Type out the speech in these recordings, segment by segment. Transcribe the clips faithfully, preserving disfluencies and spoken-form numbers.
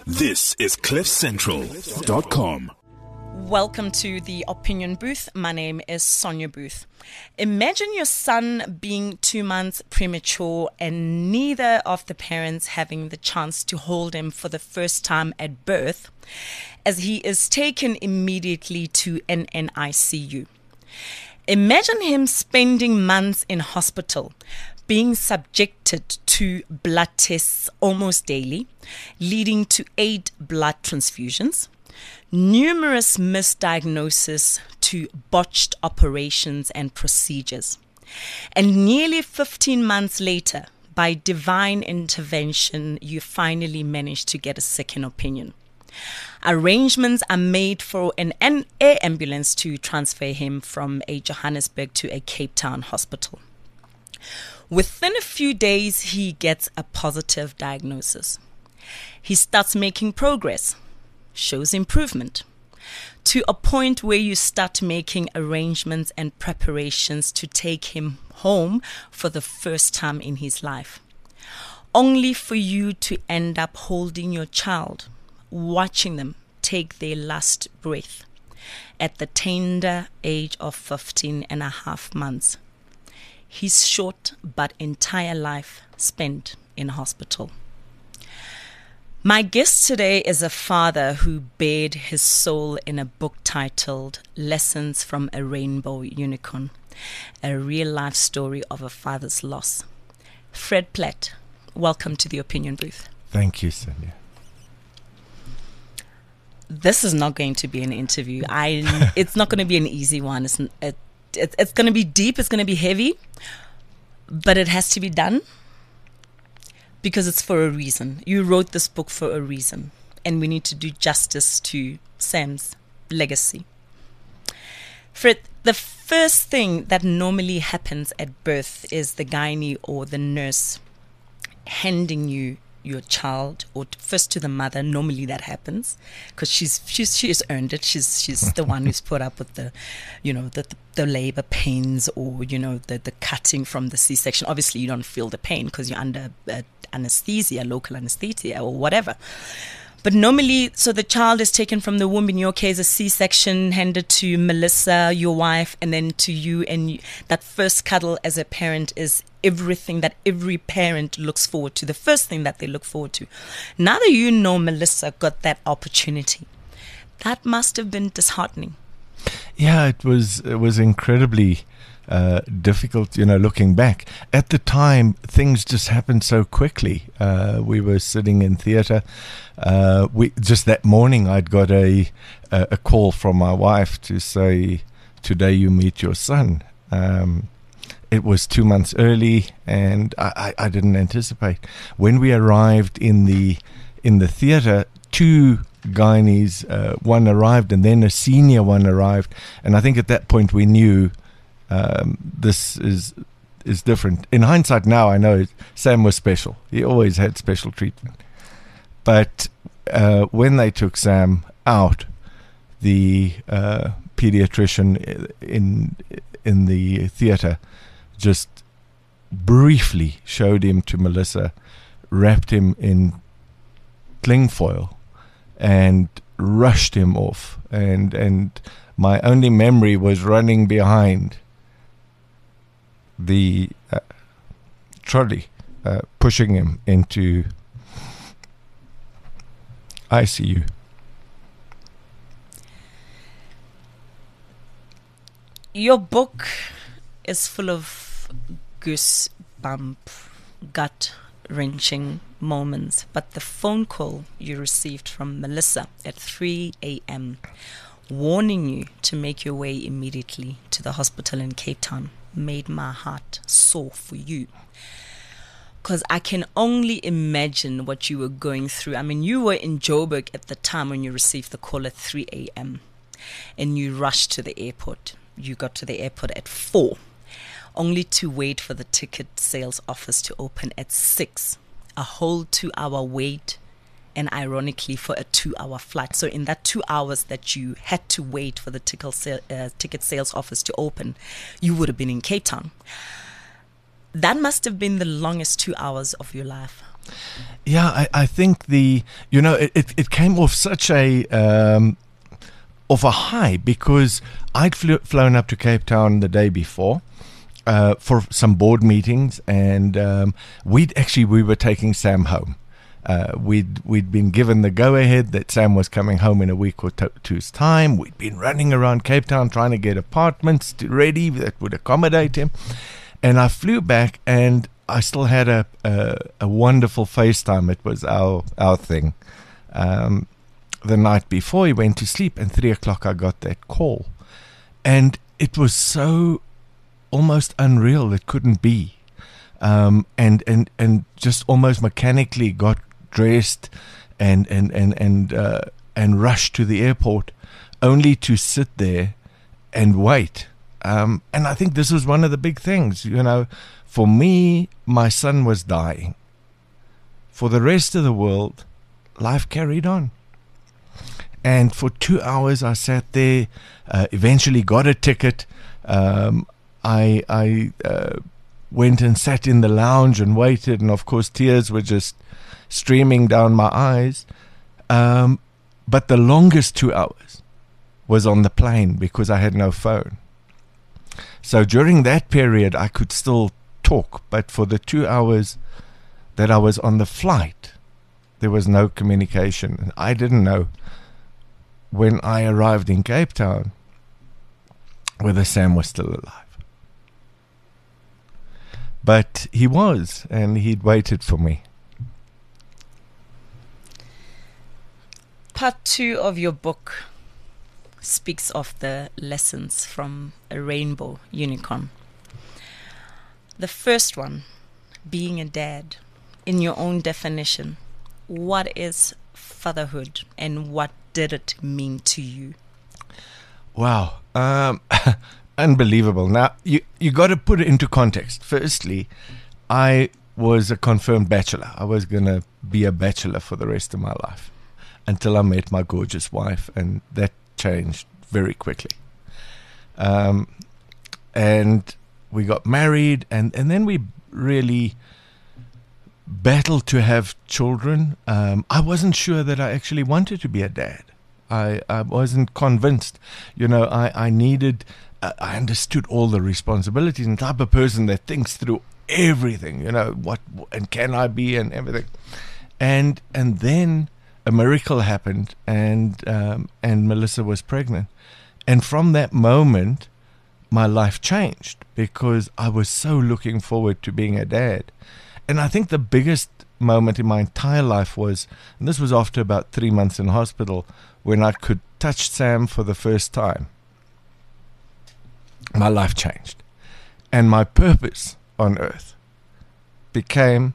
This is cliff central dot com. Welcome to the Opinion Booth. My name is Sonia Booth. Imagine your son being two months premature and neither of the parents having the chance to hold him for the first time at birth, as he is taken immediately to an N I C U. Imagine him spending months in hospital, being subjected to blood tests almost daily, leading to eight blood transfusions, numerous misdiagnoses to botched operations and procedures. And nearly fifteen months later, by divine intervention, you finally manage to get a second opinion. Arrangements are made for an air ambulance to transfer him from a Johannesburg to a Cape Town hospital. Within a few days, he gets a positive diagnosis. He starts making progress, shows improvement, to a point where you start making arrangements and preparations to take him home for the first time in his life, only for you to end up holding your child, watching them take their last breath at the tender age of fifteen and a half months. His short but entire life spent in hospital. My guest today is a father who bared his soul in a book titled Lessons from a Rainbow Unicorn, a real-life story of a father's loss. Fred Platt, welcome to the Opinion Booth. Thank you, Sonia. This is not going to be an interview. I. It's not going to be an easy one. It's, it, it, it's going to be deep. It's going to be heavy. But it has to be done because it's for a reason. You wrote this book for a reason. And we need to do justice to Sam's legacy. Fred, the first thing that normally happens at birth is the gynae or the nurse handing you your child, or first to the mother. Normally that happens because she's she's she's earned it. She's she's the one who's put up with the, you know, the the, the labor pains, or you know the the cutting from the C-section. Obviously, you don't feel the pain because you're under uh, anesthesia, local anesthesia, or whatever. But normally, so the child is taken from the womb. In your case, a C-section, handed to Melissa, your wife, and then to you. And you, that first cuddle as a parent is everything that every parent looks forward to, the first thing that they look forward to. Now that you know Melissa got that opportunity, that must have been disheartening. Yeah, it was, it was incredibly uh, difficult, you know, looking back. At the time, things just happened so quickly. Uh, we were sitting in theatre. Uh, we just that morning, I'd got a, a a call from my wife to say, "Today you meet your son." Um, it was two months early, and I, I, I didn't anticipate. When we arrived in the in the theatre, two gynaes, uh, one arrived, and then a senior one arrived, and I think at that point we knew um, this is is different. In hindsight, now I know Sam was special. He always had special treatment. But uh, when they took Sam out, the uh, pediatrician in in the theatre just briefly showed him to Melissa, wrapped him in cling foil, and rushed him off. And and my only memory was running behind the uh, trolley, uh, pushing him into I C U. Your book is full of goosebump, gut-wrenching moments, but the phone call you received from Melissa at three a.m. warning you to make your way immediately to the hospital in Cape Town made my heart sore for you. Because I can only imagine what you were going through. I mean, you were in Joburg at the time when you received the call at three a.m. and you rushed to the airport. You got to the airport at four, only to wait for the ticket sales office to open at six. A whole two-hour wait, and ironically for a two-hour flight. So in that two hours that you had to wait for the ticket, sale, uh, ticket sales office to open, you would have been in Cape Town. That must have been the longest two hours of your life. Yeah, I, I think the, you know, it, it, it came off such a, um, off a high, because I'd flew, flown up to Cape Town the day before uh, for some board meetings, and um, we'd actually, we were taking Sam home. Uh, we'd we'd been given the go-ahead that Sam was coming home in a week or to- two's time. We'd been running around Cape Town trying to get apartments to ready that would accommodate him. And I flew back, and I still had a a, a wonderful FaceTime. It was our our thing. Um, the night before he went to sleep, and three o'clock I got that call, and it was so almost unreal. It couldn't be, um, and and and just almost mechanically got dressed and and and and uh, and rushed to the airport, only to sit there and wait. Um, and I think this was one of the big things, you know. For me, my son was dying. For the rest of the world, life carried on. And for two hours, I sat there. Uh, eventually, got a ticket. Um, I I uh, went and sat in the lounge and waited, and of course, tears were just streaming down my eyes. Um, but the longest two hours was on the plane, because I had no phone. So during that period, I could still talk, but for the two hours that I was on the flight, there was no communication. And I didn't know when I arrived in Cape Town whether Sam was still alive. But he was, and he'd waited for me. Part two of your book speaks of the lessons from a rainbow unicorn. The first one, being a dad. In your own definition, what is fatherhood, and what did it mean to you? Wow. Um, unbelievable. Now, you, you got to put it into context. Firstly, I was a confirmed bachelor. I was going to be a bachelor for the rest of my life, until I met my gorgeous wife, and that changed very quickly. Um, and we got married, and, and then we really battled to have children. Um, I wasn't sure that I actually wanted to be a dad. I, I wasn't convinced. You know, I, I needed, uh, I understood all the responsibilities, and the type of person that thinks through everything, you know, what, and can I be, and everything. And, and then a miracle happened, and um, and Melissa was pregnant, and from that moment, my life changed, because I was so looking forward to being a dad. And I think the biggest moment in my entire life was, and this was after about three months in hospital, when I could touch Sam for the first time. My life changed, and my purpose on earth became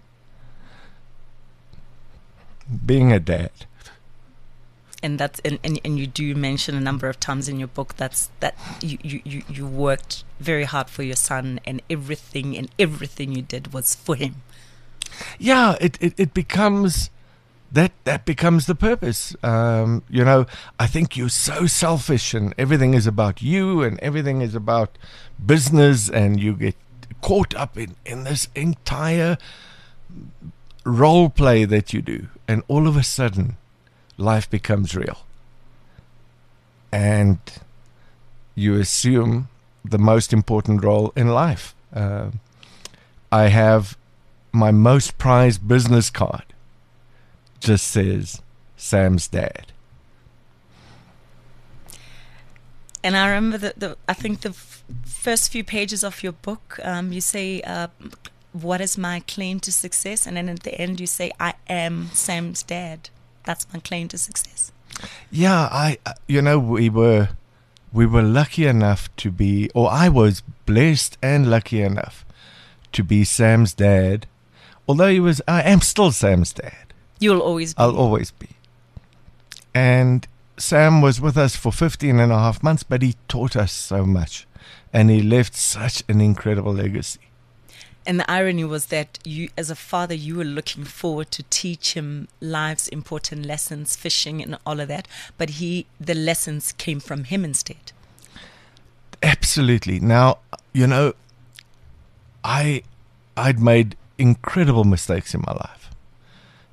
being a dad. And that's and, and, and you do mention a number of times in your book that's that you, you, you, you worked very hard for your son, and everything and everything you did was for him. Yeah, it, it, it becomes that that becomes the purpose. Um, you know, I think you're so selfish, and everything is about you, and everything is about business, and you get caught up in, in this entire role play that you do, and all of a sudden life becomes real, and you assume the most important role in life. Uh, I have my most prized business card just says Sam's dad. And I remember the, the I think the f- first few pages of your book, um, you say, uh, what is my claim to success? And then at the end you say, I am Sam's dad. That's my claim to success. Yeah, I, you know, we were, we were lucky enough to be, or I was blessed and lucky enough to be Sam's dad. Although he was, I am still Sam's dad. You'll always be. I'll always be. And Sam was with us for fifteen and a half months, but he taught us so much, and he left such an incredible legacy. And the irony was that you, as a father, you were looking forward to teach him life's important lessons, fishing and all of that. But he, the lessons came from him instead. Absolutely. Now, you know, I, I'd made incredible mistakes in my life.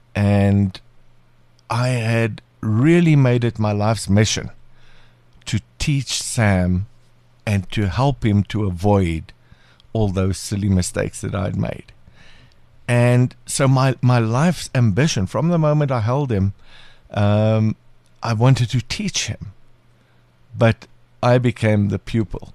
And I had really made it my life's mission to teach Sam and to help him to avoid all those silly mistakes that I'd made. And so my, my life's ambition, from the moment I held him, um, I wanted to teach him. But I became the pupil.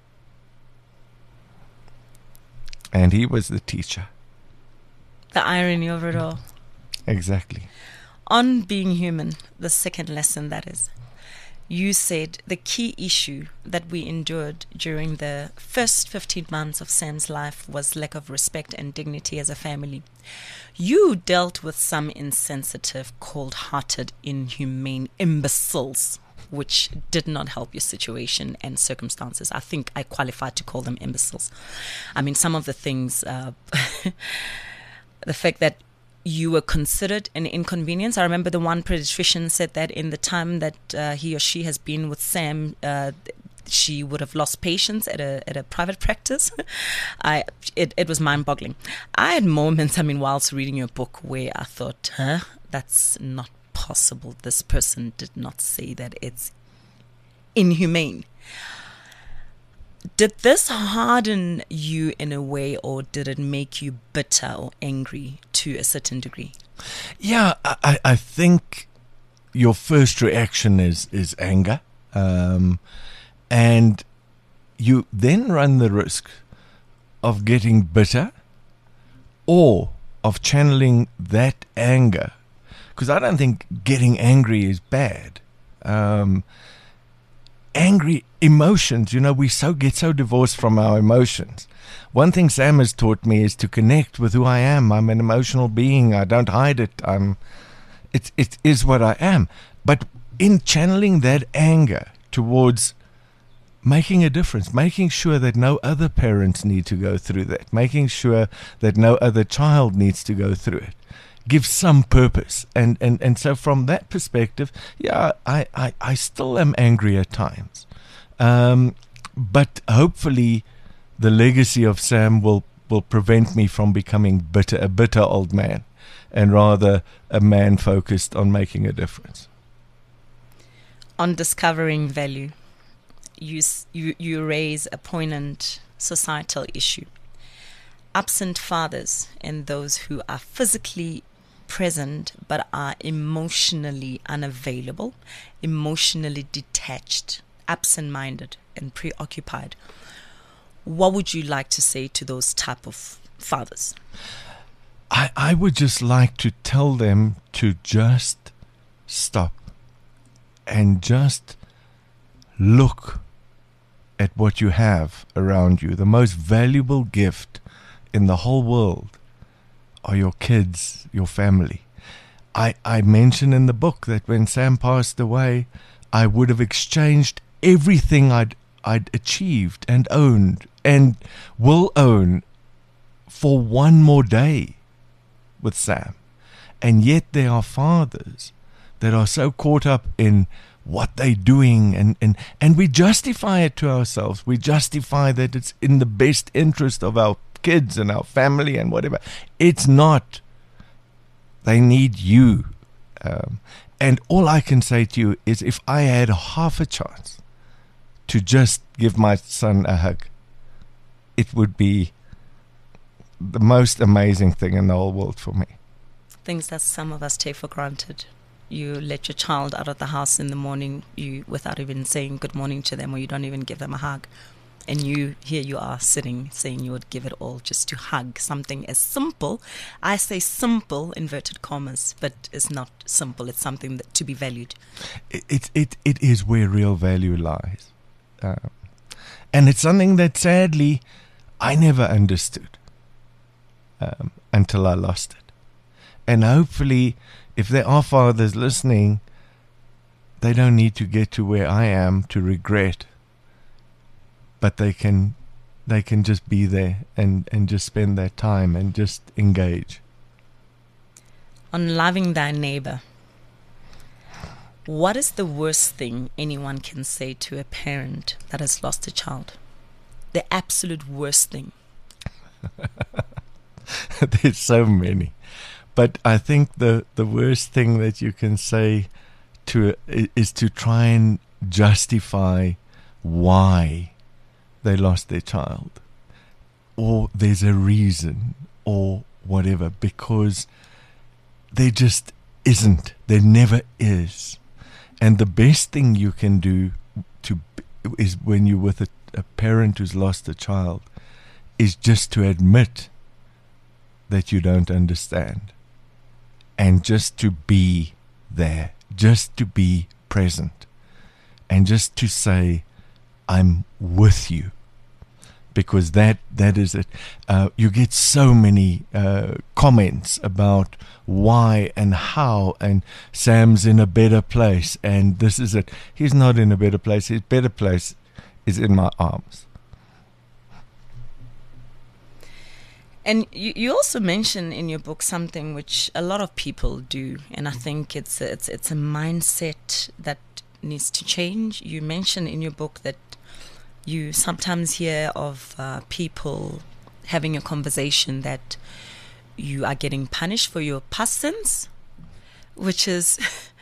And he was the teacher. The irony of it all. Exactly. On being human, the second lesson that is, you said the key issue that we endured during the first fifteen months of Sam's life was lack of respect and dignity as a family. You dealt with some insensitive, cold-hearted, inhumane imbeciles, which did not help your situation and circumstances. I think I qualified to call them imbeciles. I mean, some of the things, uh, the fact that you were considered an inconvenience. I remember the one pediatrician said that in the time that uh, he or she has been with Sam, uh, she would have lost patients at a at a private practice. I it, it was mind-boggling. I had moments, I mean, whilst reading your book, where I thought, huh, that's not possible. This person did not say that. It's inhumane. Did this harden you in a way, or did it make you bitter or angry to a certain degree? Yeah, I, I think your first reaction is, is anger. Um, and you then run the risk of getting bitter or of channeling that anger. Because I don't think getting angry is bad. Um, angry emotions, you know, we so get so divorced from our emotions. One thing Sam has taught me is to connect with who I am. I'm an emotional being. I don't hide it. I'm, it, it is what I am. But in channeling that anger towards making a difference, making sure that no other parents need to go through that, making sure that no other child needs to go through it, give some purpose. And, and, and so from that perspective, yeah, I, I, I still am angry at times. Um, but hopefully the legacy of Sam will, will prevent me from becoming bitter, a bitter old man, and rather a man focused on making a difference. On discovering value, you, you, you raise a poignant societal issue. Absent fathers and those who are physically present but are emotionally unavailable, emotionally detached, absent-minded and preoccupied. What would you like to say to those type of fathers? I, I would just like to tell them to just stop and just look at what you have around you. The most valuable gift in the whole world are your kids, your family. I, I mention in the book that when Sam passed away, I would have exchanged everything I'd I'd achieved and owned and will own for one more day with Sam. And yet there are fathers that are so caught up in what they're doing, and, and, and we justify it to ourselves. We justify that it's in the best interest of our kids and our family and whatever. It's not. They need you. Um, and all I can say to you is, if I had half a chance to just give my son a hug, it would be the most amazing thing in the whole world for me. Things that some of us take for granted. You let your child out of the house in the morning, you without even saying good morning to them, or you don't even give them a hug. And you, here you are sitting saying you would give it all just to hug something as simple. I say simple, inverted commas, but it's not simple. It's something that to be valued. It it it, it is where real value lies. Um, and it's something that sadly I never understood um, until I lost it. And hopefully, if there are fathers listening, they don't need to get to where I am to regret, but they can they can just be there and, and just spend their time and just engage. On loving thy neighbor, what is the worst thing anyone can say to a parent that has lost a child? The absolute worst thing. There's so many. but I think the, the worst thing that you can say to is to try and justify why they lost their child, or there's a reason, or whatever, because there just isn't. There never is. And the best thing you can do to is when you're with a, a parent who's lost a child, is just to admit that you don't understand, and just to be there, just to be present, and just to say, I'm with you. Because that that is it. Uh, you get so many uh, comments about why and how, and Sam's in a better place, and this is it. He's not in a better place. His better place is in my arms. And you, you also mention in your book something which a lot of people do, and I think it's a, it's it's a mindset that needs to change. You mention in your book that you sometimes hear of uh, people having a conversation that you are getting punished for your past sins, which is,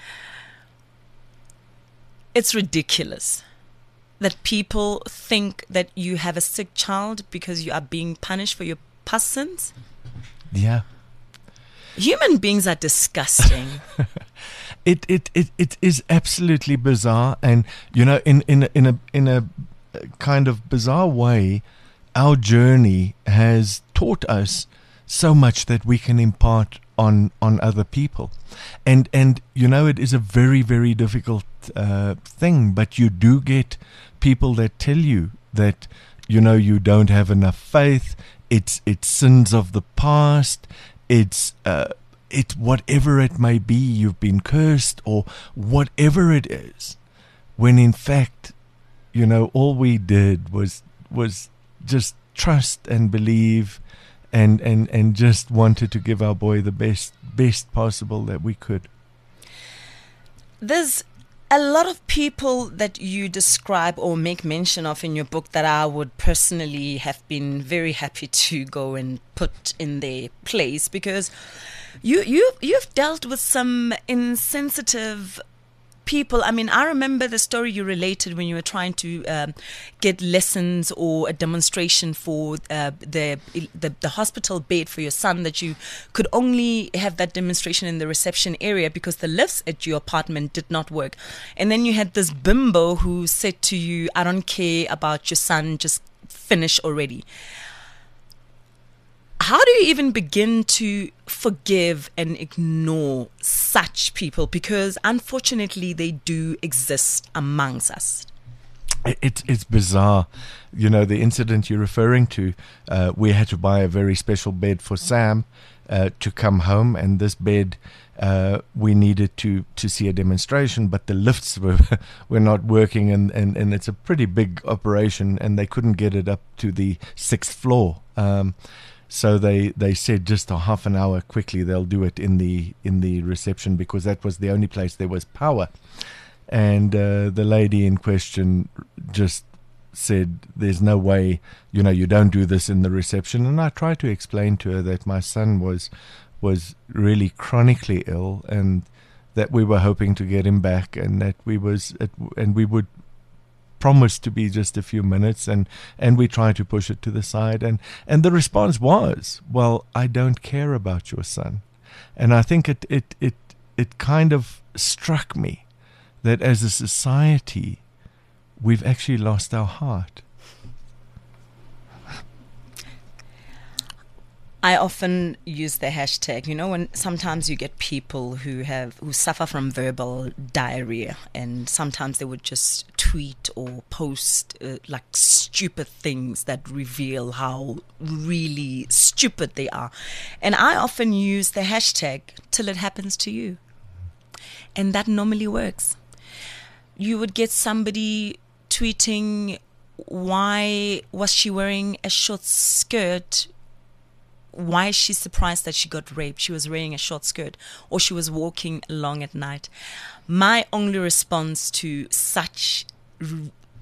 it's ridiculous that people think that you have a sick child because you are being punished for your past sins. Yeah. Human beings are disgusting. it, it it it is absolutely bizarre, and you know, in in a, in a in a kind of bizarre way, our journey has taught us so much that we can impart on on other people, and and you know, it is a very very difficult uh, thing, but you do get people that tell you that, you know, you don't have enough faith. It's it's sins of the past. It's uh, it whatever it may be. You've been cursed, or whatever it is. When in fact, you know, all we did was was just trust and believe, and, and, and just wanted to give our boy the best best possible that we could. There's a lot of people that you describe or make mention of in your book that I would personally have been very happy to go and put in their place, because you you you've dealt with some insensitive people. I mean, I remember the story you related when you were trying to um, get lessons or a demonstration for uh, the, the the hospital bed for your son, that you could only have that demonstration in the reception area because the lifts at your apartment did not work. And then you had this bimbo who said to you, I don't care about your son, just finish already. How do you even begin to forgive and ignore such people? Because unfortunately, they do exist amongst us. It's it's bizarre. You know, the incident you're referring to, uh, we had to buy a very special bed for Sam uh, to come home, and this bed uh, we needed to, to see a demonstration, but the lifts were were not working, and, and, and it's a pretty big operation, and they couldn't get it up to the sixth floor. Um, So they, they said just a half an hour quickly, they'll do it in the in the reception, because that was the only place there was power. And uh, the lady in question just said, there's no way, you know, you don't do this in the reception. And I tried to explain to her that my son was was really chronically ill, and that we were hoping to get him back, and that we was at, and we would promised to be just a few minutes, and and we tried to push it to the side, and and the response was, well, I don't care about your son. And I think it it it it kind of struck me that as a society we've actually lost our heart. I often use the hashtag, you know, when sometimes you get people who have who suffer from verbal diarrhea, and sometimes they would just tweet or post uh, like stupid things that reveal how really stupid they are. And I often use the hashtag till it happens to you. And that normally works. You would get somebody tweeting, why was she wearing a short skirt? Why is she surprised that she got raped? She was wearing a short skirt, or she was walking along at night. My only response to such r-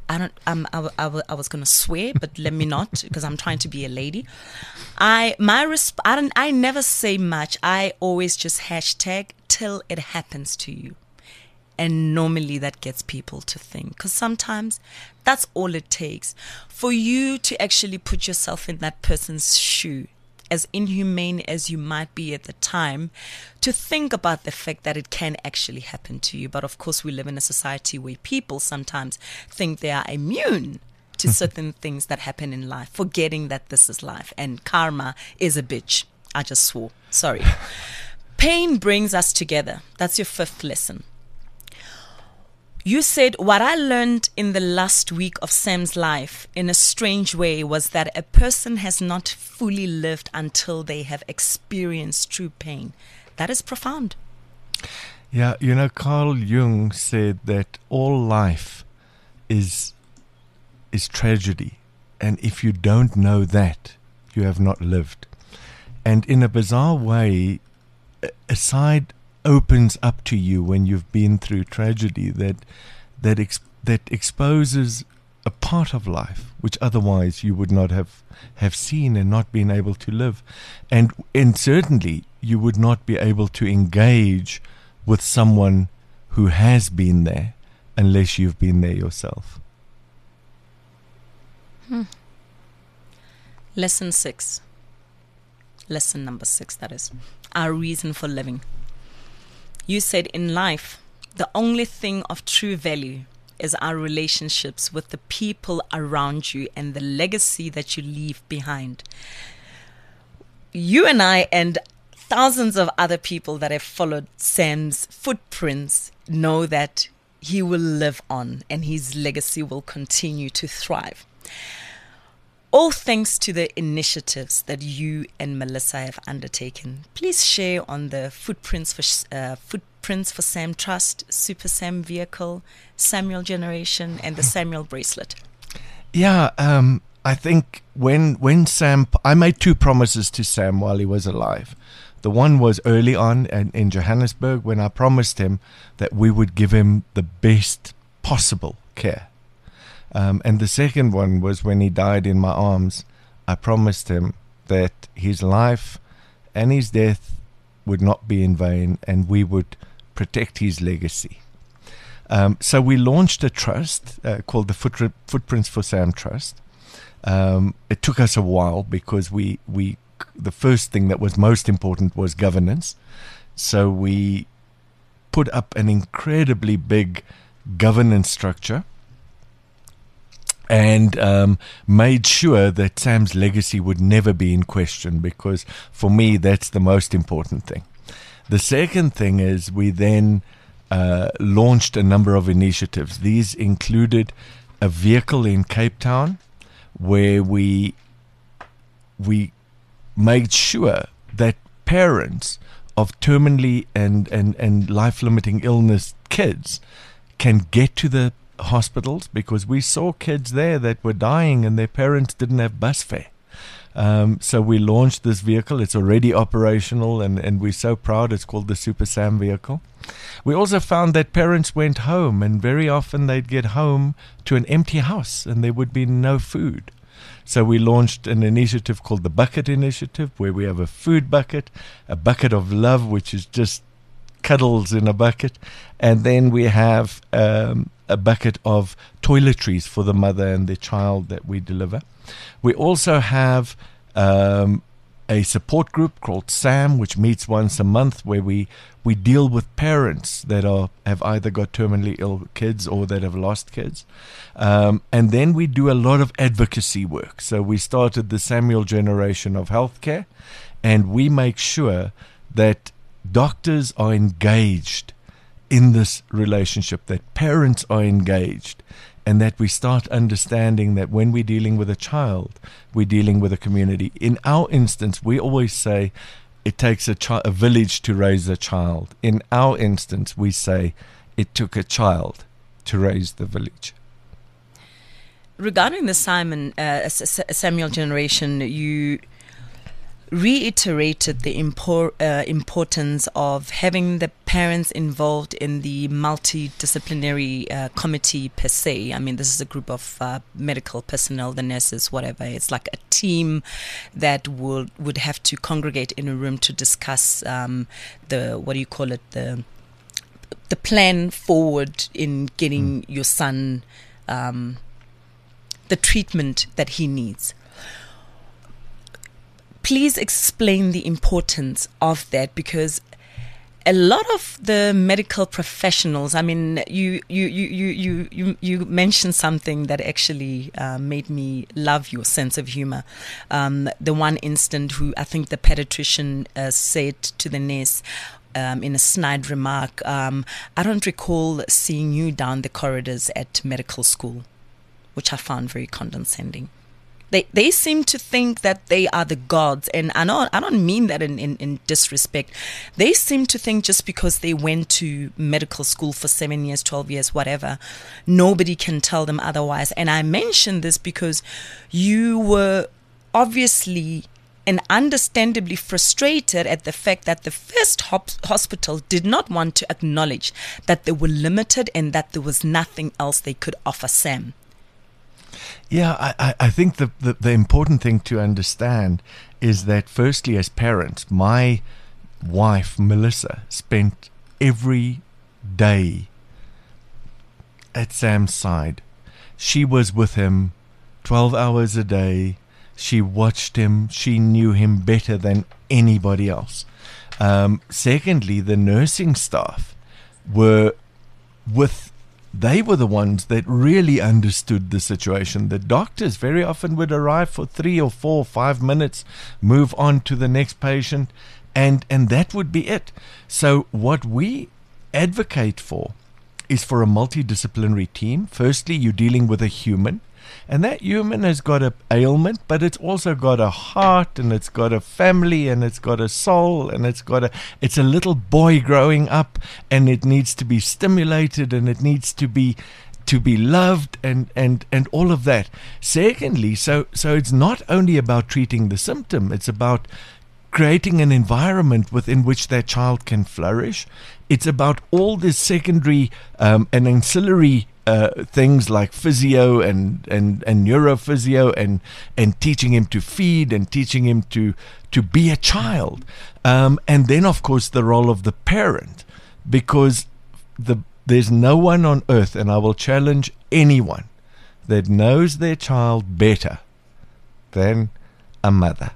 I don't. Um, I, w- I, w- I was gonna swear, but let me not, because I'm trying to be a lady. I my resp- I don't. I never say much. I always just hashtag till it happens to you, and normally that gets people to think. Because sometimes that's all it takes for you to actually put yourself in that person's shoe. As inhumane as you might be at the time, to think about the fact that it can actually happen to you. But of course, we live in a society where people sometimes think they are immune to certain things that happen in life, forgetting that this is life and karma is a bitch. I just swore. Sorry. Pain brings us together. That's your fifth lesson. You said, what I learned in the last week of Sam's life in a strange way was that a person has not fully lived until they have experienced true pain. That is profound. Yeah, you know, Carl Jung said that all life is is tragedy. And if you don't know that, you have not lived. And in a bizarre way, a side opens up to you when you've been through tragedy that that ex- that exposes a part of life which otherwise you would not have have seen and not been able to live, and and certainly you would not be able to engage with someone who has been there unless you've been there yourself. Hmm. Lesson six. Lesson number six, that is. Our reason for living. You said in life, the only thing of true value is our relationships with the people around you and the legacy that you leave behind. You and I and thousands of other people that have followed Sam's footprints know that he will live on and his legacy will continue to thrive. All thanks to the initiatives that you and Melissa have undertaken. Please share on the Footprints for uh, Footprints for Sam Trust, Super Sam Vehicle, Samuel Generation, and the Samuel Bracelet. Yeah, um, I think when when Sam, I made two promises to Sam while he was alive. The one was early on in, in Johannesburg when I promised him that we would give him the best possible care. Um, and the second one was when he died in my arms. I promised him that his life and his death would not be in vain and we would protect his legacy. Um, so we launched a trust uh, called the Foot- Footprints for Sam Trust. Um, it took us a while because we, we the first thing that was most important was governance. So we put up an incredibly big governance structure and um, made sure that Sam's legacy would never be in question, because for me, that's the most important thing. The second thing is we then uh, launched a number of initiatives. These included a vehicle in Cape Town where we we made sure that parents of terminally and, and, and life-limiting illness kids can get to the hospitals, because we saw kids there that were dying and their parents didn't have bus fare. Um, so we launched this vehicle. It's already operational, and, and we're so proud. It's called the Super Sam vehicle. We also found that parents went home, and very often they'd get home to an empty house and there would be no food. So we launched an initiative called the Bucket Initiative, where we have a food bucket, a bucket of love, which is just cuddles in a bucket, and then we have um, a bucket of toiletries for the mother and the child that we deliver. We also have um, a support group called SAM, which meets once a month, where we, we deal with parents that are have either got terminally ill kids or that have lost kids. Um, and then we do a lot of advocacy work. So we started the Samuel Generation of Healthcare, and we make sure that doctors are engaged in this relationship, that parents are engaged, and that we start understanding that when we're dealing with a child, we're dealing with a community. In our instance, we always say it takes a, chi- a village to raise a child. In our instance, we say it took a child to raise the village. Regarding the Simon uh, Samuel Generation, you reiterated the impor- uh, importance of having the parents involved in the multidisciplinary uh, committee per se. I mean, this is a group of uh, medical personnel, the nurses, whatever. It's like a team that would would have to congregate in a room to discuss um, the, what do you call it, the the plan forward in getting mm. your son um, the treatment that he needs. Please explain the importance of that, because a lot of the medical professionals, I mean, you you you you you you, you mentioned something that actually uh, made me love your sense of humor. Um, the one instant who I think the pediatrician uh, said to the nurse, Um, in a snide remark, um, I don't recall seeing you down the corridors at medical school, which I found very condescending. They they seem to think that they are the gods, and I know I don't mean that in, in, in disrespect. They seem to think just because they went to medical school for seven years, twelve years, whatever, nobody can tell them otherwise. And I mention this because you were obviously and understandably frustrated at the fact that the first hop- hospital did not want to acknowledge that they were limited and that there was nothing else they could offer Sam. Yeah, I, I think the, the, the important thing to understand is that firstly, as parents, my wife, Melissa, spent every day at Sam's side. She was with him twelve hours a day. She watched him. She knew him better than anybody else. Um, secondly, the nursing staff were with, they were the ones that really understood the situation. The doctors very often would arrive for three or four, five minutes, move on to the next patient, and, and that would be it. So what we advocate for is for a multidisciplinary team. Firstly, you're dealing with a human. And that human has got an ailment, but it's also got a heart, and it's got a family, and it's got a soul, and it's got a, it's a little boy growing up, and it needs to be stimulated, and it needs to be, to be loved, and, and, and all of that. Secondly, so, so it's not only about treating the symptom, it's about creating an environment within which that child can flourish. It's about all the secondary um, and ancillary Uh, things like physio and, and, and neurophysio and, and teaching him to feed and teaching him to, to be a child. Um, and then, of course, the role of the parent, because the, there's no one on earth, and I will challenge anyone, that knows their child better than a mother.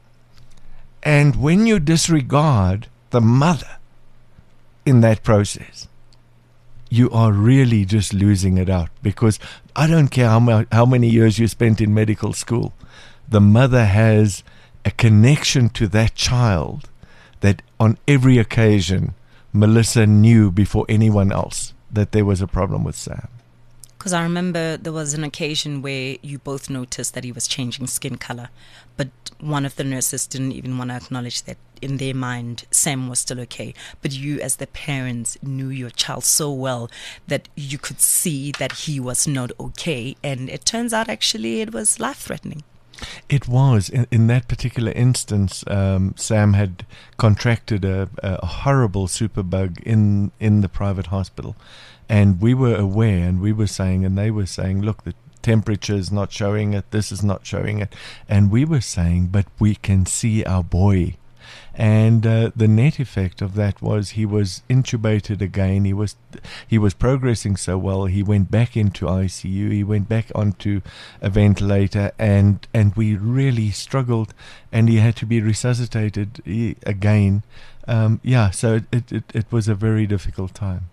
And when you disregard the mother in that process, you are really just losing it out, because I don't care how, ma- how many years you spent in medical school, the mother has a connection to that child that on every occasion Melissa knew before anyone else that there was a problem with Sam. Because I remember there was an occasion where you both noticed that he was changing skin color, but one of the nurses didn't even want to acknowledge that in their mind Sam was still okay. But you, as the parents, knew your child so well that you could see that he was not okay, and it turns out actually it was life-threatening. It was. In, in that particular instance, um, Sam had contracted a, a horrible superbug in, in the private hospital. And we were aware, and we were saying, and they were saying, look, the temperature is not showing it, this is not showing it. And we were saying, but we can see our boy. And uh, the net effect of that was he was intubated again. He was he was progressing so well. He went back into I C U. He went back onto a ventilator, and and we really struggled. And he had to be resuscitated he, again. Um, yeah, so it, it, it, it was a very difficult time.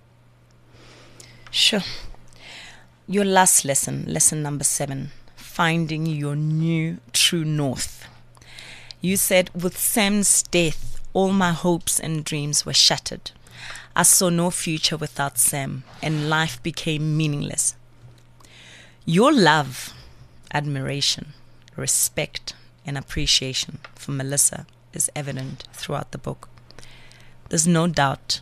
Sure. Your last lesson, lesson number seven, finding your new true north. You said, with Sam's death, all my hopes and dreams were shattered. I saw no future without Sam, and life became meaningless. Your love, admiration, respect, and appreciation for Melissa is evident throughout the book. There's no doubt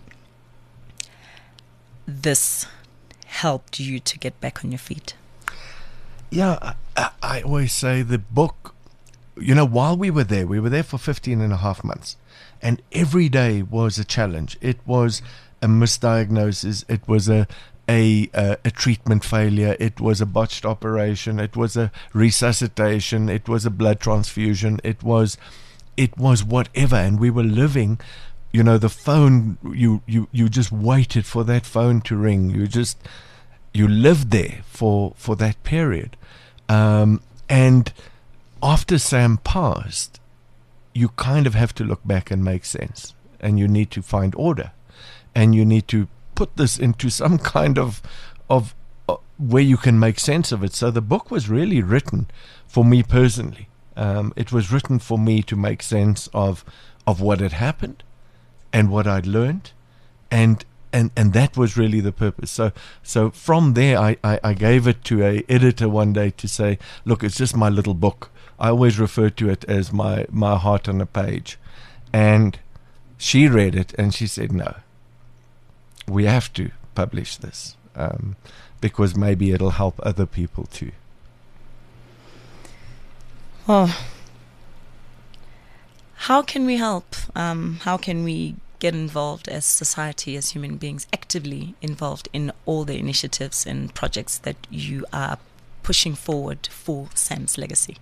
this helped you to get back on your feet. Yeah, I, I always say the book you know, while we were there, we were there for fifteen and a half months, and every day was a challenge. It was a misdiagnosis. It was a a, a, a treatment failure. It was a botched operation. It was a resuscitation. It was a blood transfusion. It was, it was whatever. And we were living, you know, the phone, you, you, you just waited for that phone to ring. You just, you lived there for, for that period. Um, and after Sam passed, you kind of have to look back and make sense. And you need to find order. And you need to put this into some kind of of uh, where you can make sense of it. So the book was really written for me personally. Um, it was written for me to make sense of of what had happened and what I'd learned, and and and that was really the purpose. So so from there, I, I, I gave it to a editor one day to say, look, it's just my little book. I always refer to it as my my heart on a page, and she read it and she said, no, we have to publish this, um, because maybe it'll help other people too. Well, how can we help? Um, how can we get involved as society, as human beings, actively involved in all the initiatives and projects that you are pushing forward for Sam's legacy?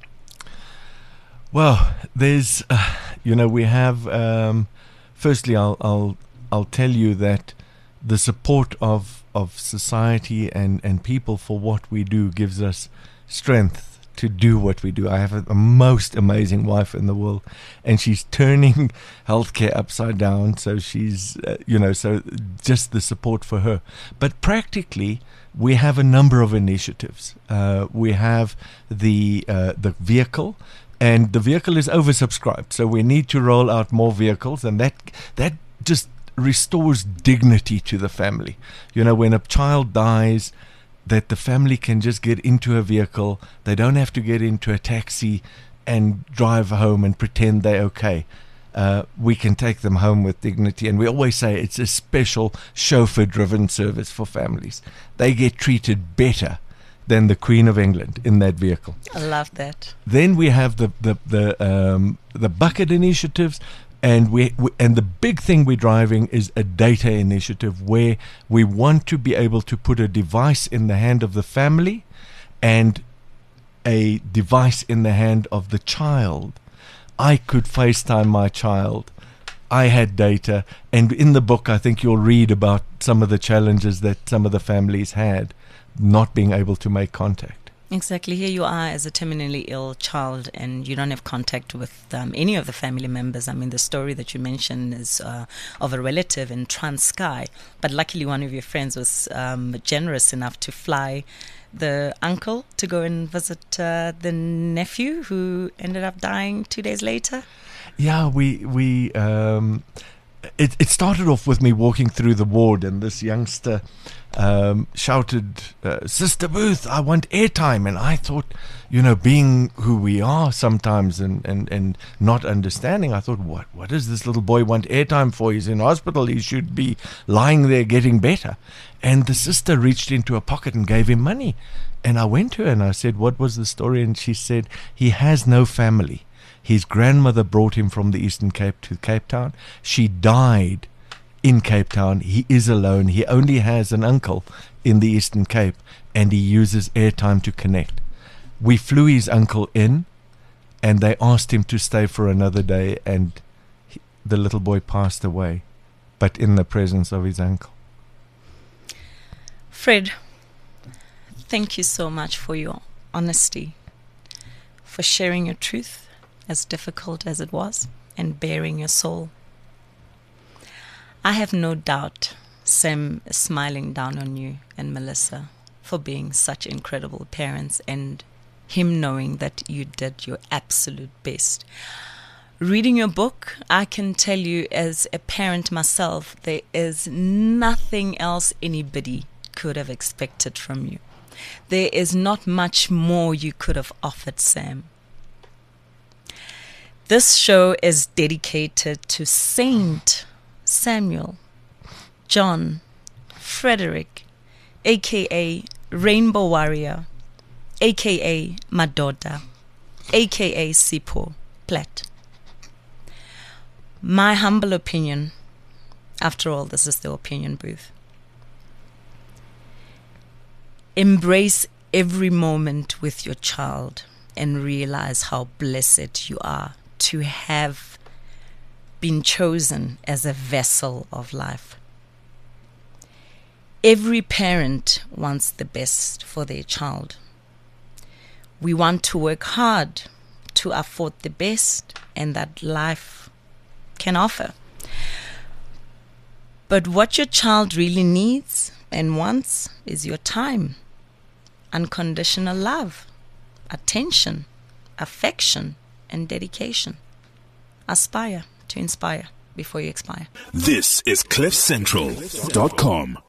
Well, there's, uh, you know, we have. Um, firstly, I'll I'll I'll tell you that the support of, of society and, and people for what we do gives us strength to do what we do. I have a, a most amazing wife in the world, and she's turning healthcare upside down. So she's, uh, you know, so just the support for her. But practically, we have a number of initiatives. Uh, we have the uh, the vehicle. And the vehicle is oversubscribed, so we need to roll out more vehicles, and that that just restores dignity to the family. You know, when a child dies, that the family can just get into a vehicle. They don't have to get into a taxi and drive home and pretend they're okay. Uh, we can take them home with dignity. And we always say it's a special chauffeur-driven service for families. They get treated better than the Queen of England in that vehicle. I love that. Then we have the the the um, the bucket initiatives. And we, we and the big thing we're driving is a data initiative where we want to be able to put a device in the hand of the family and a device in the hand of the child. I could FaceTime my child. I had data, and in the book I think you'll read about some of the challenges that some of the families had not being able to make contact. Exactly. Here you are as a terminally ill child, and you don't have contact with um, any of the family members. I mean, the story that you mentioned is uh, of a relative in Transkei, but luckily one of your friends was um, generous enough to fly the uncle to go and visit uh, the nephew who ended up dying two days later. Yeah, we we um, it it started off with me walking through the ward, and this youngster um, shouted, uh, "Sister Booth, I want airtime." And I thought, you know, being who we are sometimes, and, and, and not understanding, I thought, what what does this little boy want airtime for? He's in hospital. He should be lying there getting better. And the sister reached into a pocket and gave him money. And I went to her and I said, what was the story? And she said, he has no family. His grandmother brought him from the Eastern Cape to Cape Town. She died in Cape Town. He is alone. He only has an uncle in the Eastern Cape, and he uses airtime to connect. We flew his uncle in, and they asked him to stay for another day, and he, the little boy passed away, but in the presence of his uncle. Fred, thank you so much for your honesty, for sharing your truth, as difficult as it was, and bearing your soul. I have no doubt Sam is smiling down on you and Melissa for being such incredible parents, and him knowing that you did your absolute best. Reading your book, I can tell you as a parent myself, there is nothing else anybody could have expected from you. There is not much more you could have offered Sam. This show is dedicated to Saint Samuel John Frederick, aka Rainbow Warrior, aka Madoda, aka Sipho Platt. My humble opinion, after all, this is the opinion booth. Embrace every moment with your child and realize how blessed you are to have been chosen as a vessel of life. Every parent wants the best for their child. We want to work hard to afford the best and that life can offer. But what your child really needs and wants is your time, unconditional love, attention, affection, and dedication. Aspire to inspire before you expire. This is cliff central dot com.